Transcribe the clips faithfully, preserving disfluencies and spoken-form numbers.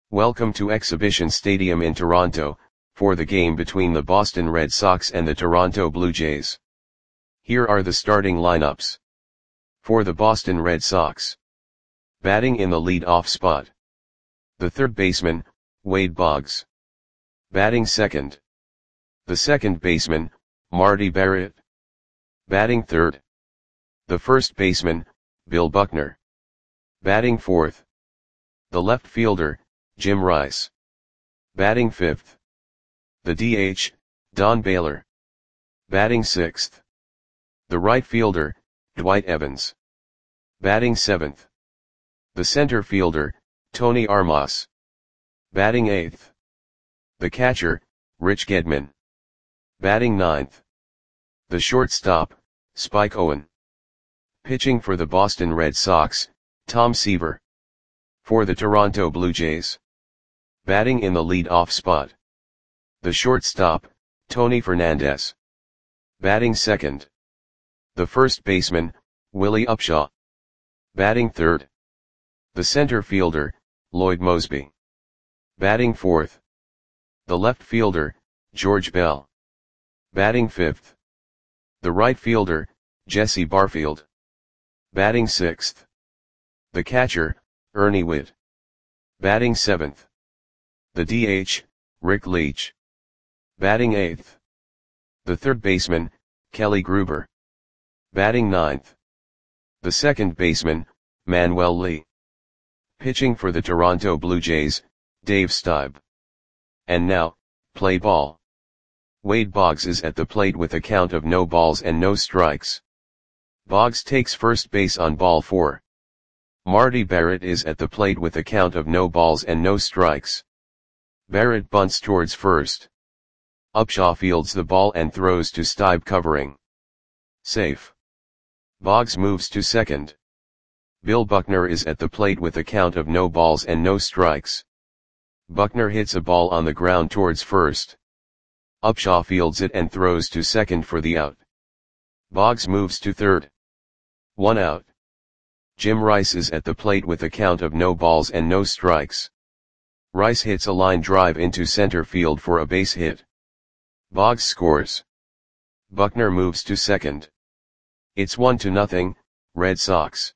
Welcome to Exhibition Stadium in Toronto, for the game between the Boston Red Sox and the Toronto Blue Jays. Here are the starting lineups. For the Boston Red Sox. Batting in the lead-off spot. The third baseman, Wade Boggs. Batting second. The second baseman, Marty Barrett. Batting third. The first baseman, Bill Buckner. Batting fourth. The left fielder, Jim Rice. Batting fifth. The D H, Don Baylor. Batting sixth. The right fielder, Dwight Evans. Batting seventh. The center fielder, Tony Armas. Batting eighth. The catcher, Rich Gedman. Batting ninth. The shortstop, Spike Owen. Pitching for the Boston Red Sox, Tom Seaver. For the Toronto Blue Jays. Batting in the lead-off spot. The shortstop, Tony Fernandez. Batting second. The first baseman, Willie Upshaw. Batting third. The center fielder, Lloyd Moseby. Batting fourth. The left fielder, George Bell. Batting fifth. The right fielder, Jesse Barfield. Batting sixth. The catcher, Ernie Whitt. Batting seventh. The D H, Rick Leach. Batting eighth. The third baseman, Kelly Gruber. Batting ninth. The second baseman, Manuel Lee. Pitching for the Toronto Blue Jays, Dave Stieb. And now, play ball. Wade Boggs is at the plate with a count of no balls and no strikes. Boggs takes first base on ball four. Marty Barrett is at the plate with a count of no balls and no strikes. Barrett bunts towards first. Upshaw fields the ball and throws to Stieb covering. Safe. Boggs moves to second. Bill Buckner is at the plate with a count of no balls and no strikes. Buckner hits a ball on the ground towards first. Upshaw fields it and throws to second for the out. Boggs moves to third. One out. Jim Rice is at the plate with a count of no balls and no strikes. Rice hits a line drive into center field for a base hit. Boggs scores. Buckner moves to second. It's one to nothing, Red Sox.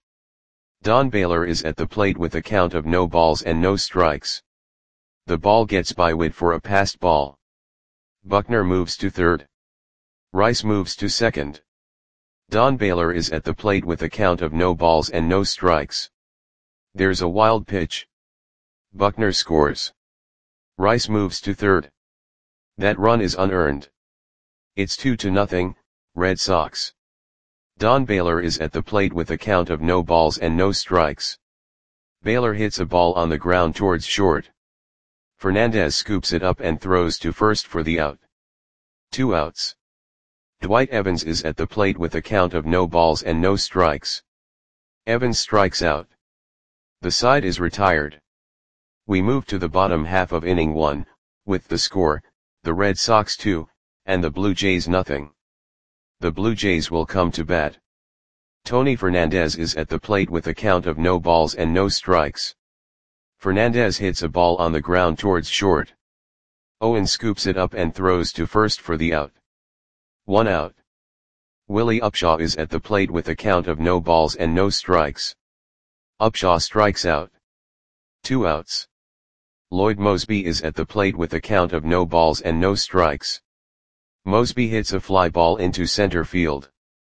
Don Baylor is at the plate with a count of no balls and no strikes. The ball gets by Whitt for a passed ball. Buckner moves to third. Rice moves to second. Don Baylor is at the plate with a count of no balls and no strikes. There's a wild pitch. Buckner scores. Rice moves to third. That run is unearned. It's two to nothing, Red Sox. Don Baylor is at the plate with a count of no balls and no strikes. Baylor hits a ball on the ground towards short. Fernandez scoops it up and throws to first for the out. Two outs. Dwight Evans is at the plate with a count of no balls and no strikes. Evans strikes out. The side is retired. We move to the bottom half of inning one, with the score, the Red Sox two, and the Blue Jays nothing. The Blue Jays will come to bat. Tony Fernandez is at the plate with a count of no balls and no strikes. Fernandez hits a ball on the ground towards short. Owen scoops it up and throws to first for the out. One out. Willie Upshaw is at the plate with a count of no balls and no strikes. Upshaw strikes out. Two outs. Lloyd Moseby is at the plate with a count of no balls and no strikes. Moseby hits a fly ball into center field.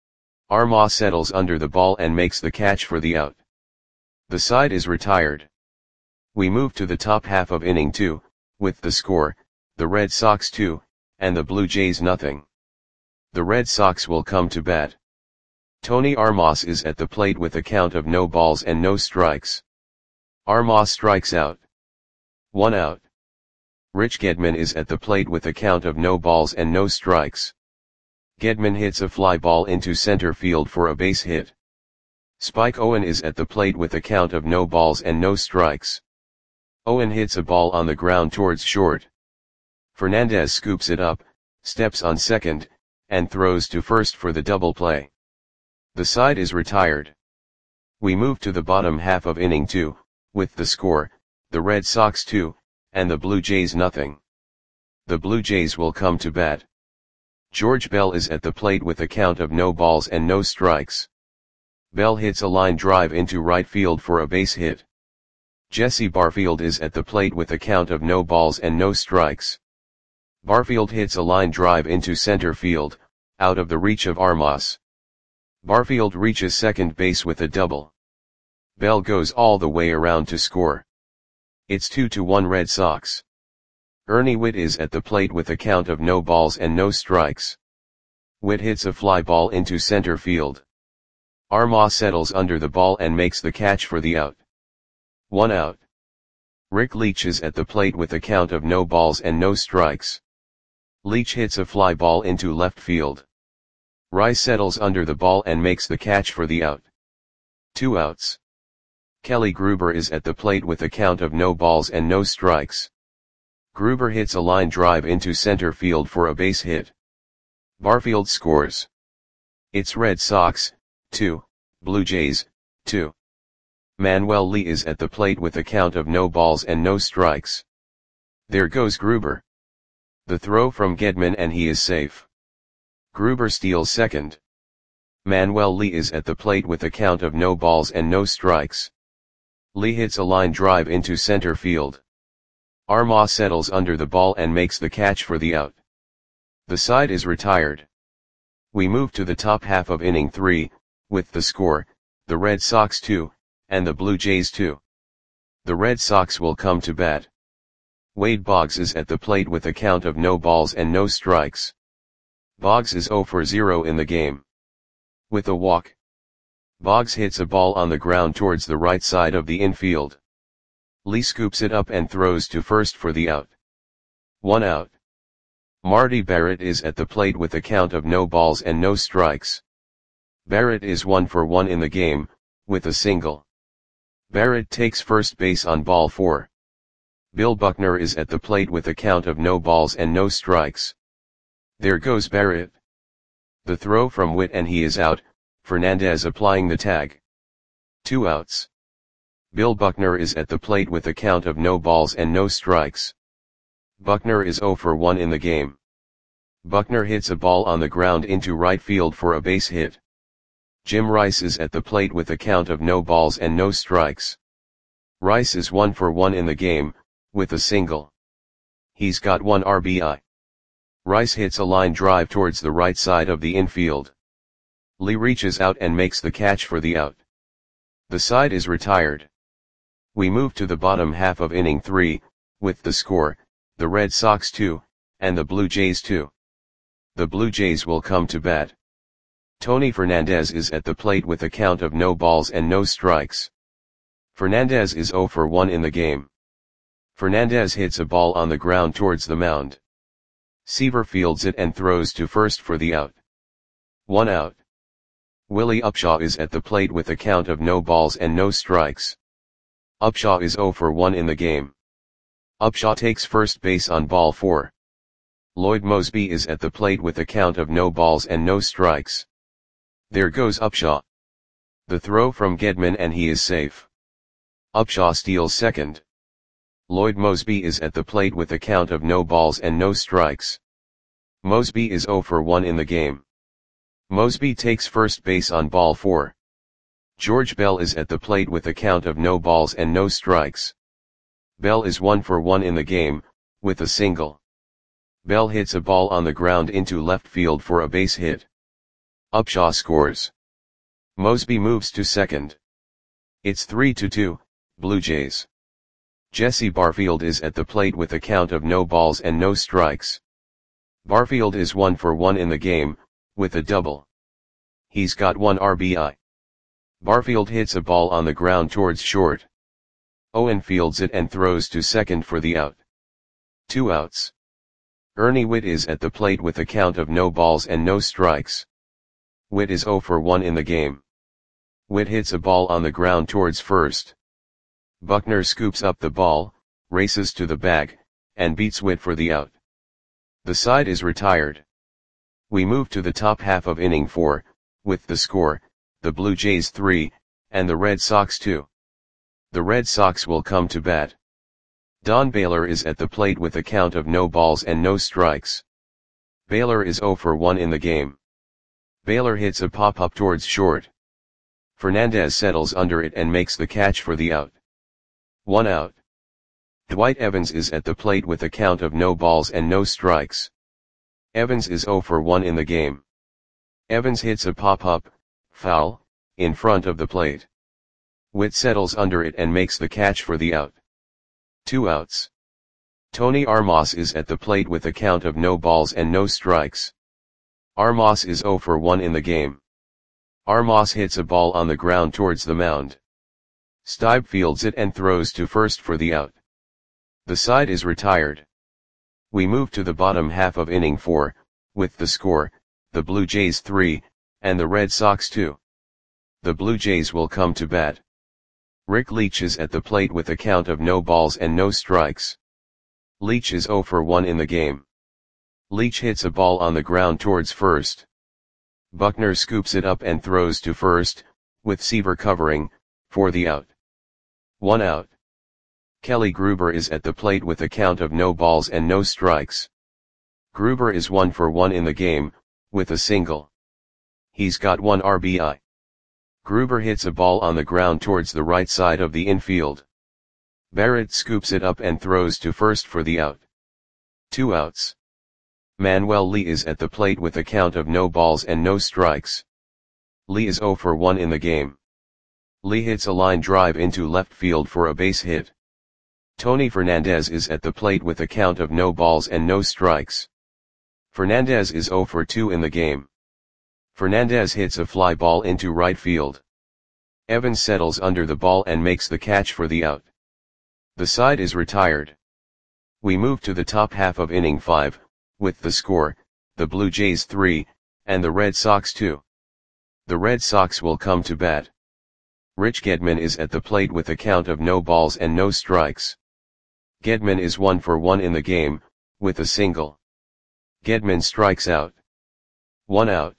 Armas settles under the ball and makes the catch for the out. The side is retired. We move to the top half of inning two, with the score, the Red Sox two, and the Blue Jays nothing. The Red Sox will come to bat. Tony Armas is at the plate with a count of no balls and no strikes. Armas strikes out. One out. Rich Gedman is at the plate with a count of no balls and no strikes. Gedman hits a fly ball into center field for a base hit. Spike Owen is at the plate with a count of no balls and no strikes. Owen hits a ball on the ground towards short. Fernandez scoops it up, steps on second, and throws to first for the double play. The side is retired. We move to the bottom half of inning two, with the score, the Red Sox two, and the Blue Jays nothing. The Blue Jays will come to bat. George Bell is at the plate with a count of no balls and no strikes. Bell hits a line drive into right field for a base hit. Jesse Barfield is at the plate with a count of no balls and no strikes. Barfield hits a line drive into center field, out of the reach of Armas. Barfield reaches second base with a double. Bell goes all the way around to score. It's two to one Red Sox. Ernie Whitt is at the plate with a count of no balls and no strikes. Whitt hits a fly ball into center field. Armas settles under the ball and makes the catch for the out. One out. Rick Leach is at the plate with a count of no balls and no strikes. Leach hits a fly ball into left field. Rice settles under the ball and makes the catch for the out. Two outs. Kelly Gruber is at the plate with a count of no balls and no strikes. Gruber hits a line drive into center field for a base hit. Barfield scores. It's Red Sox, two, Blue Jays, two. Manuel Lee is at the plate with a count of no balls and no strikes. There goes Gruber. The throw from Gedman and he is safe. Gruber steals second. Manuel Lee is at the plate with a count of no balls and no strikes. Lee hits a line drive into center field. Armas settles under the ball and makes the catch for the out. The side is retired. We move to the top half of inning three, with the score, the Red Sox two, and the Blue Jays two. The Red Sox will come to bat. Wade Boggs is at the plate with a count of no balls and no strikes. Boggs is zero for zero in the game. With a walk. Boggs hits a ball on the ground towards the right side of the infield. Lee scoops it up and throws to first for the out. One out. Marty Barrett is at the plate with a count of no balls and no strikes. Barrett is one for one in the game, with a single. Barrett takes first base on ball four. Bill Buckner is at the plate with a count of no balls and no strikes. There goes Barrett. The throw from Whitt and he is out, Fernandez applying the tag. Two outs. Bill Buckner is at the plate with a count of no balls and no strikes. Buckner is zero for one in the game. Buckner hits a ball on the ground into right field for a base hit. Jim Rice is at the plate with a count of no balls and no strikes. Rice is one for one in the game, with a single. He's got one R B I. Rice hits a line drive towards the right side of the infield. Lee reaches out and makes the catch for the out. The side is retired. We move to the bottom half of inning three, with the score, the Red Sox two, and the Blue Jays two. The Blue Jays will come to bat. Tony Fernandez is at the plate with a count of no balls and no strikes. Fernandez is zero for one in the game. Fernandez hits a ball on the ground towards the mound. Seaver fields it and throws to first for the out. One out. Willie Upshaw is at the plate with a count of no balls and no strikes. Upshaw is zero for one in the game. Upshaw takes first base on ball four. Lloyd Mosby is at the plate with a count of no balls and no strikes. There goes Upshaw. The throw from Gedman and he is safe. Upshaw steals second. Lloyd Mosby is at the plate with a count of no balls and no strikes. Mosby is zero for one in the game. Mosby takes first base on ball four. George Bell is at the plate with a count of no balls and no strikes. Bell is one for one in the game, with a single. Bell hits a ball on the ground into left field for a base hit. Upshaw scores. Mosby moves to second. It's three to two, Blue Jays. Jesse Barfield is at the plate with a count of no balls and no strikes. Barfield is one for one in the game, with a double. He's got one R B I. Barfield hits a ball on the ground towards short. Owen fields it and throws to second for the out. Two outs. Ernie Whitt is at the plate with a count of no balls and no strikes. Whitt is zero for one in the game. Whitt hits a ball on the ground towards first. Buckner scoops up the ball, races to the bag, and beats Whitt for the out. The side is retired. We move to the top half of inning four, with the score, the Blue Jays three, and the Red Sox two. The Red Sox will come to bat. Don Baylor is at the plate with a count of no balls and no strikes. Baylor is zero for one in the game. Baylor hits a pop-up towards short. Fernandez settles under it and makes the catch for the out. One out. Dwight Evans is at the plate with a count of no balls and no strikes. Evans is zero for one in the game. Evans hits a pop-up, foul, in front of the plate. Witt settles under it and makes the catch for the out. Two outs. Tony Armas is at the plate with a count of no balls and no strikes. Armas is zero for one in the game. Armas hits a ball on the ground towards the mound. Stibe fields it and throws to first for the out. The side is retired. We move to the bottom half of inning four, with the score, the Blue Jays three, and the Red Sox two. The Blue Jays will come to bat. Rick Leach is at the plate with a count of no balls and no strikes. Leach is zero for one in the game. Leach hits a ball on the ground towards first. Buckner scoops it up and throws to first, with Seaver covering, for the out. One out. Kelly Gruber is at the plate with a count of no balls and no strikes. Gruber is one for one in the game, with a single. He's got one R B I. Gruber hits a ball on the ground towards the right side of the infield. Barrett scoops it up and throws to first for the out. Two outs. Manuel Lee is at the plate with a count of no balls and no strikes. Lee is zero for one in the game. Lee hits a line drive into left field for a base hit. Tony Fernandez is at the plate with a count of no balls and no strikes. Fernandez is zero for two in the game. Fernandez hits a fly ball into right field. Evans settles under the ball and makes the catch for the out. The side is retired. We move to the top half of inning five, with the score, the Blue Jays three, and the Red Sox two. The Red Sox will come to bat. Rich Gedman is at the plate with a count of no balls and no strikes. Gedman is one for one in the game, with a single. Gedman strikes out. One out.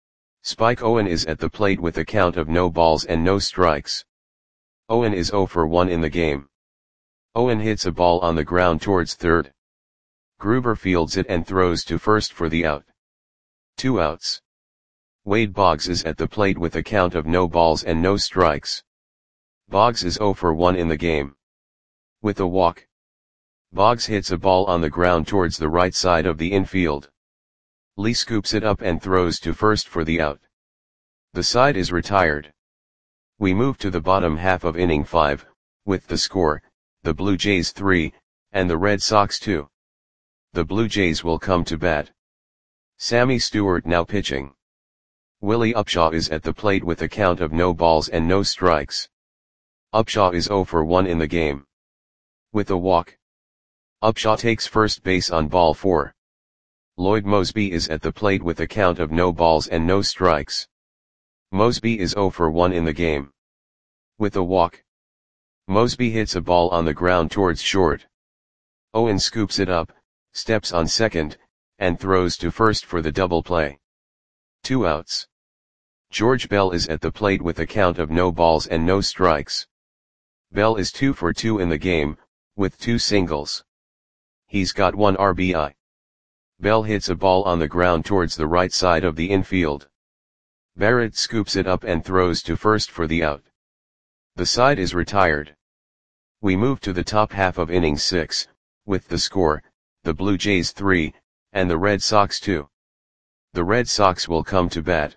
Spike Owen is at the plate with a count of no balls and no strikes. Owen is zero for one in the game. Owen hits a ball on the ground towards third. Gruber fields it and throws to first for the out. Two outs. Wade Boggs is at the plate with a count of no balls and no strikes. Boggs is zero for one in the game. With a walk. Boggs hits a ball on the ground towards the right side of the infield. Lee scoops it up and throws to first for the out. The side is retired. We move to the bottom half of inning five, with the score, the Blue Jays three, and the Red Sox two. The Blue Jays will come to bat. Sammy Stewart now pitching. Willie Upshaw is at the plate with a count of no balls and no strikes. Upshaw is zero for one in the game. With a walk. Upshaw takes first base on ball four. Lloyd Mosby is at the plate with a count of no balls and no strikes. Mosby is zero for one in the game. With a walk. Mosby hits a ball on the ground towards short. Owen scoops it up, steps on second, and throws to first for the double play. Two outs. George Bell is at the plate with a count of no balls and no strikes. Bell is two for two in the game, with two singles. He's got one R B I. Bell hits a ball on the ground towards the right side of the infield. Barrett scoops it up and throws to first for the out. The side is retired. We move to the top half of inning six, with the score, the Blue Jays three, and the Red Sox two. The Red Sox will come to bat.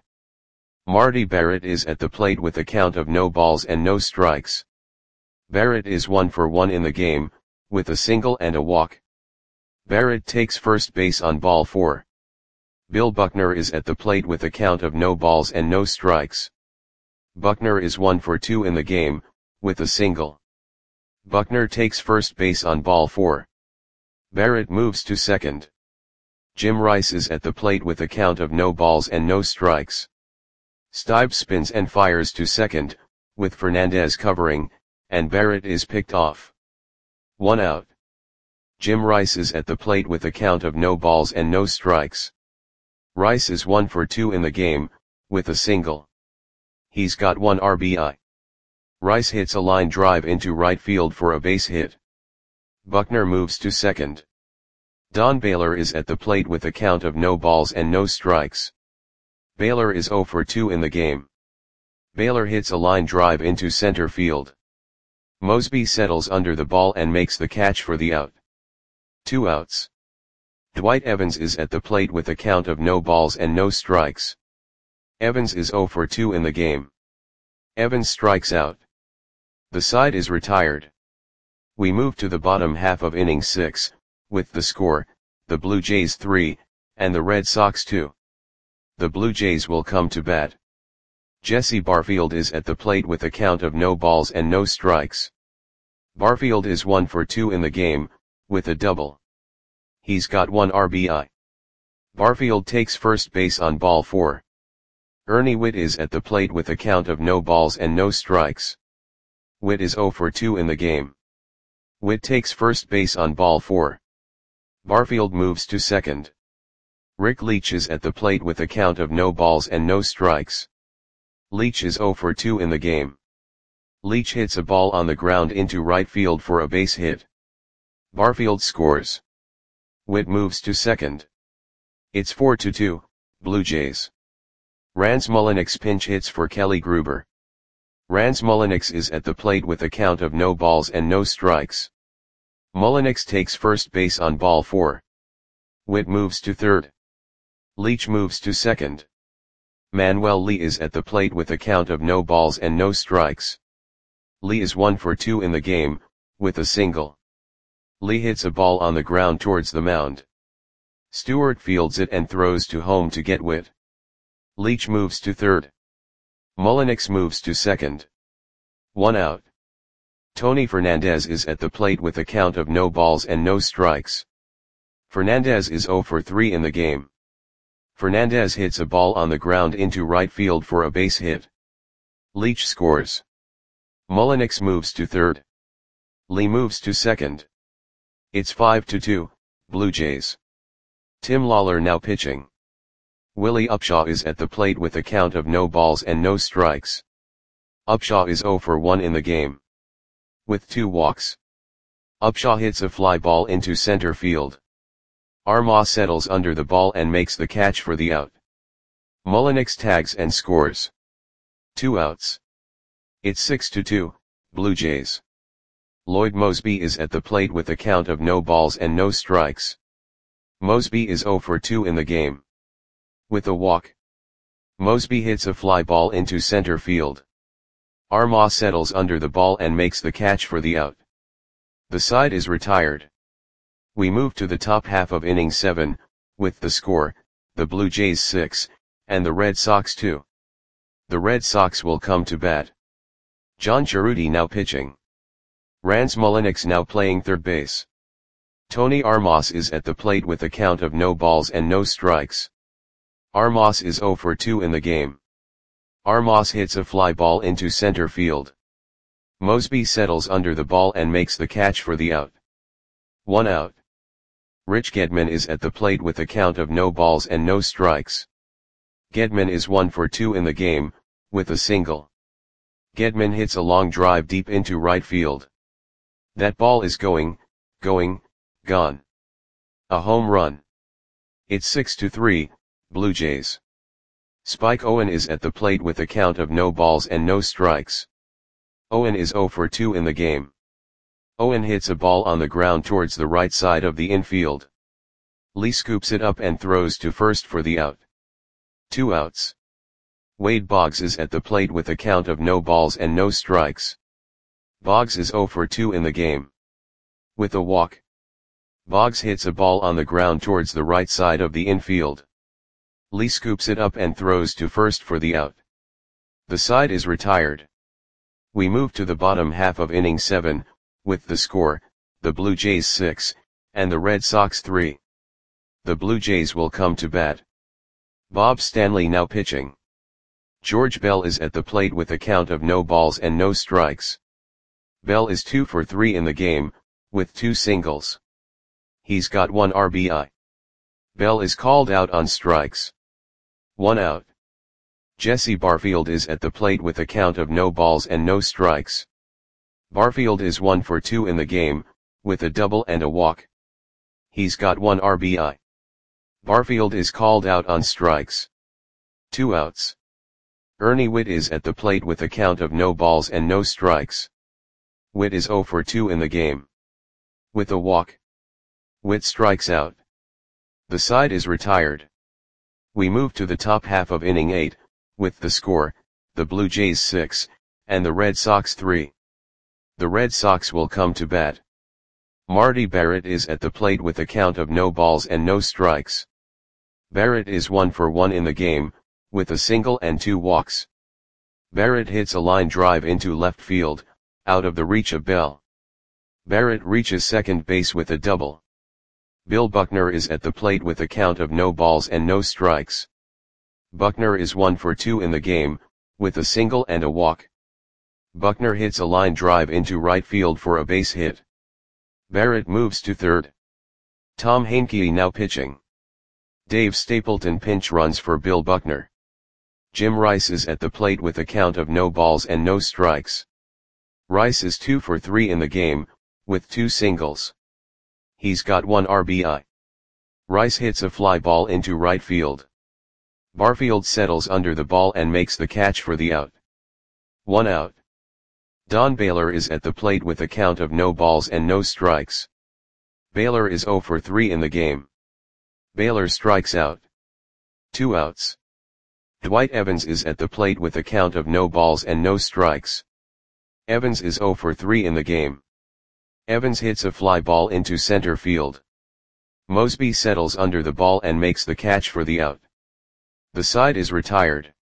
Marty Barrett is at the plate with a count of no balls and no strikes. Barrett is one for one in the game, with a single and a walk. Barrett takes first base on ball four. Bill Buckner is at the plate with a count of no balls and no strikes. Buckner is one for two in the game, with a single. Buckner takes first base on ball four. Barrett moves to second. Jim Rice is at the plate with a count of no balls and no strikes. Stibe spins and fires to second, with Fernandez covering, and Barrett is picked off. One out. Jim Rice is at the plate with a count of no balls and no strikes. Rice is one for two in the game, with a single. He's got one R B I. Rice hits a line drive into right field for a base hit. Buckner moves to second. Don Baylor is at the plate with a count of no balls and no strikes. Baylor is zero for two in the game. Baylor hits a line drive into center field. Mosby settles under the ball and makes the catch for the out. Two outs. Dwight Evans is at the plate with a count of no balls and no strikes. Evans is zero for two in the game. Evans strikes out. The side is retired. We move to the bottom half of inning six, with the score, the Blue Jays three, and the Red Sox two. The Blue Jays will come to bat. Jesse Barfield is at the plate with a count of no balls and no strikes. Barfield is one for two in the game, with a double. He's got one R B I. Barfield takes first base on ball four. Ernie Whitt is at the plate with a count of no balls and no strikes. Whitt is zero for two in the game. Whitt takes first base on ball four. Barfield moves to second. Rick Leach is at the plate with a count of no balls and no strikes. Leach is zero for two in the game. Leach hits a ball on the ground into right field for a base hit. Barfield scores. Whitt moves to second. It's four to two, Blue Jays. Rance Mulliniks pinch hits for Kelly Gruber. Rance Mulliniks is at the plate with a count of no balls and no strikes. Mulliniks takes first base on ball four. Whitt moves to third. Leach moves to second. Manuel Lee is at the plate with a count of no balls and no strikes. Lee is one for two in the game, with a single. Lee hits a ball on the ground towards the mound. Stewart fields it and throws to home to get Whitt. Leach moves to third. Mulliniks moves to second. One out. Tony Fernandez is at the plate with a count of no balls and no strikes. Fernandez is zero for three in the game. Fernandez hits a ball on the ground into right field for a base hit. Leach scores. Mulliniks moves to third. Lee moves to second. It's five to two, Blue Jays. Tim Lawler now pitching. Willie Upshaw is at the plate with a count of no balls and no strikes. Upshaw is zero for one in the game. With two walks. Upshaw hits a fly ball into center field. Armah settles under the ball and makes the catch for the out. Mulliniks tags and scores. Two outs. It's six to two, Blue Jays. Lloyd Mosby is at the plate with a count of no balls and no strikes. Mosby is zero for two in the game. With a walk. Mosby hits a fly ball into center field. Armah settles under the ball and makes the catch for the out. The side is retired. We move to the top half of inning seven, with the score, the Blue Jays six, and the Red Sox two. The Red Sox will come to bat. John Cerruti now pitching. Rance Mulliniks now playing third base. Tony Armas is at the plate with a count of no balls and no strikes. Armas is zero for two in the game. Armas hits a fly ball into center field. Mosby settles under the ball and makes the catch for the out. One out. Rich Gedman is at the plate with a count of no balls and no strikes. Gedman is one for two in the game, with a single. Gedman hits a long drive deep into right field. That ball is going, going, gone. A home run. It's six to three, Blue Jays. Spike Owen is at the plate with a count of no balls and no strikes. Owen is zero for two in the game. Owen hits a ball on the ground towards the right side of the infield. Lee scoops it up and throws to first for the out. Two outs. Wade Boggs is at the plate with a count of no balls and no strikes. Boggs is zero for two in the game. With a walk. Boggs hits a ball on the ground towards the right side of the infield. Lee scoops it up and throws to first for the out. The side is retired. We move to the bottom half of inning seven, with the score, the Blue Jays six, and the Red Sox three. The Blue Jays will come to bat. Bob Stanley now pitching. George Bell is at the plate with a count of no balls and no strikes. Bell is two for three in the game, with two singles. He's got one R B I. Bell is called out on strikes. One out. Jesse Barfield is at the plate with a count of no balls and no strikes. Barfield is one for two in the game, with a double and a walk. He's got one R B I. Barfield is called out on strikes. Two outs. Ernie Whitt is at the plate with a count of no balls and no strikes. Whitt is oh for two in the game. With a walk. Whitt strikes out. The side is retired. We move to the top half of inning eight, with the score, the Blue Jays six, and the Red Sox three. The Red Sox will come to bat. Marty Barrett is at the plate with a count of no balls and no strikes. Barrett is one for one in the game, with a single and two walks. Barrett hits a line drive into left field, out of the reach of Bell. Barrett reaches second base with a double. Bill Buckner is at the plate with a count of no balls and no strikes. Buckner is one for two in the game, with a single and a walk. Buckner hits a line drive into right field for a base hit. Barrett moves to third. Tom Heincke now pitching. Dave Stapleton pinch runs for Bill Buckner. Jim Rice is at the plate with a count of no balls and no strikes. Rice is two for three in the game, with two singles. He's got one R B I. Rice hits a fly ball into right field. Barfield settles under the ball and makes the catch for the out. One out. Don Baylor is at the plate with a count of no balls and no strikes. Baylor is oh for three in the game. Baylor strikes out. Two outs. Dwight Evans is at the plate with a count of no balls and no strikes. Evans is oh for three in the game. Evans hits a fly ball into center field. Mosby settles under the ball and makes the catch for the out. The side is retired.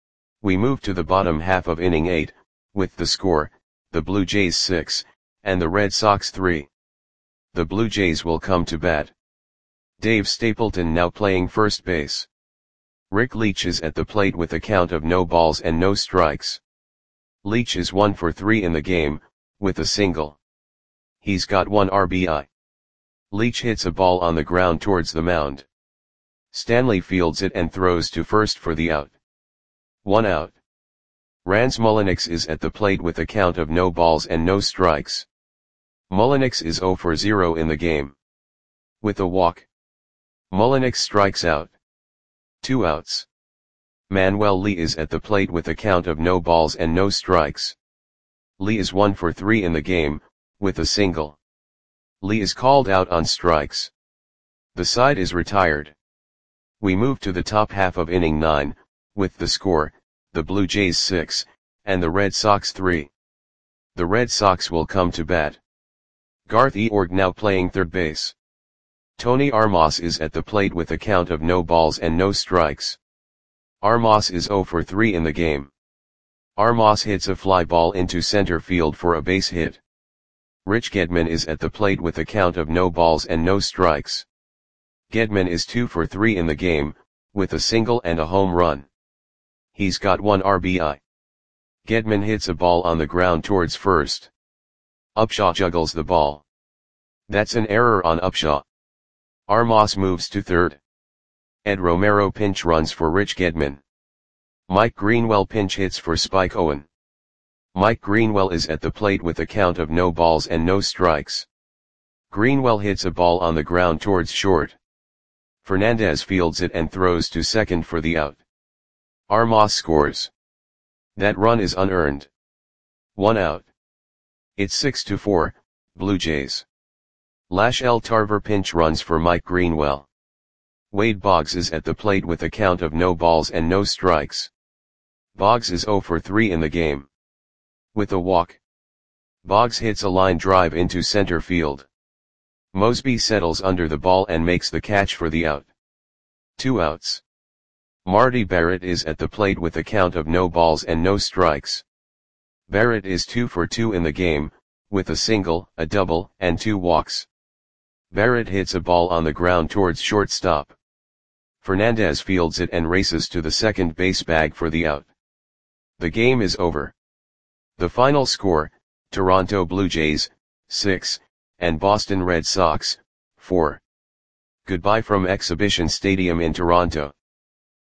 We move to the bottom half of inning eight, with the score, the Blue Jays six, and the Red Sox three. The Blue Jays will come to bat. Dave Stapleton now playing first base. Rick Leach is at the plate with a count of no balls and no strikes. Leach is one for three in the game, with a single. He's got one R B I. Leach hits a ball on the ground towards the mound. Stanley fields it and throws to first for the out. One out. Rans Mulliniks is at the plate with a count of no balls and no strikes. Mulliniks is oh for zero in the game. With a walk. Mulliniks strikes out. Two outs. Manuel Lee is at the plate with a count of no balls and no strikes. Lee is one for three in the game, with a single. Lee is called out on strikes. The side is retired. We move to the top half of inning nine, with the score, the Blue Jays six, and the Red Sox three. The Red Sox will come to bat. Garth Eorg now playing third base. Tony Armas is at the plate with a count of no balls and no strikes. Armas is oh for three in the game. Armas hits a fly ball into center field for a base hit. Rich Gedman is at the plate with a count of no balls and no strikes. Gedman is two for three in the game, with a single and a home run. He's got one R B I. Gedman hits a ball on the ground towards first. Upshaw juggles the ball. That's an error on Upshaw. Armas moves to third. Ed Romero pinch runs for Rich Gedman. Mike Greenwell pinch hits for Spike Owen. Mike Greenwell is at the plate with a count of no balls and no strikes. Greenwell hits a ball on the ground towards short. Fernandez fields it and throws to second for the out. Armas scores. That run is unearned. One out. It's six to four, Blue Jays. Lachelle Tarver pinch runs for Mike Greenwell. Wade Boggs is at the plate with a count of no balls and no strikes. Boggs is oh for three in the game. With a walk. Boggs hits a line drive into center field. Mosby settles under the ball and makes the catch for the out. Two outs. Marty Barrett is at the plate with a count of no balls and no strikes. Barrett is two for two in the game, with a single, a double, and two walks. Barrett hits a ball on the ground towards shortstop. Fernandez fields it and races to the second base bag for the out. The game is over. The final score, Toronto Blue Jays, six, and Boston Red Sox, four. Goodbye from Exhibition Stadium in Toronto.